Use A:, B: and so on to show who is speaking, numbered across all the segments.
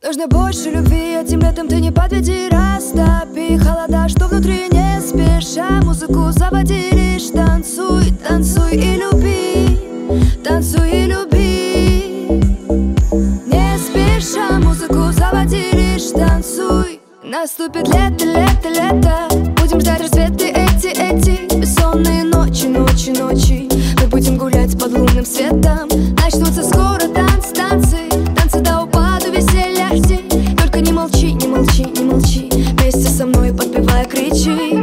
A: Нужно больше любви, этим летом ты не подведи. Растопи холода, что внутри, не спеша музыку заводи. Лишь танцуй, танцуй и люби, танцуй и люби. Не спеша музыку заводи, лишь танцуй. Наступит лето, лето, лето. Будем ждать рассветы эти бессонные ночи, ночи, ночи. Мы будем гулять под лунным светом. Начнутся скоро танцы, танцы, танцы до упаду, веселья жди. Только не молчи, не молчи, не молчи. Вместе со мной подпевая кричи.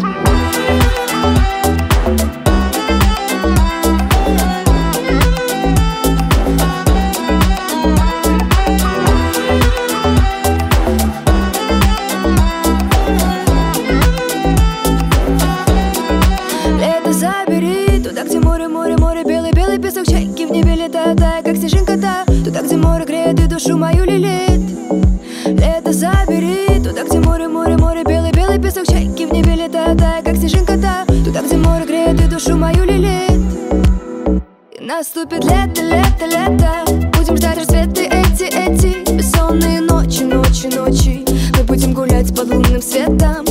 A: Забери туда, где море, море, море, белый, белый песок, чайки в небе летают, тая, как снежинка-то. Туда, где море греет и душу мою лелеет. Лето забери туда, где море, море, море, белый, белый песок, чайки в небе летают, тая, как снежинка-то. Туда, где море греет и душу мою лелеет. И наступит лето, лето, лето. Будем ждать рассветы эти бессонные ночи, ночи, ночи. Мы будем гулять под лунным светом.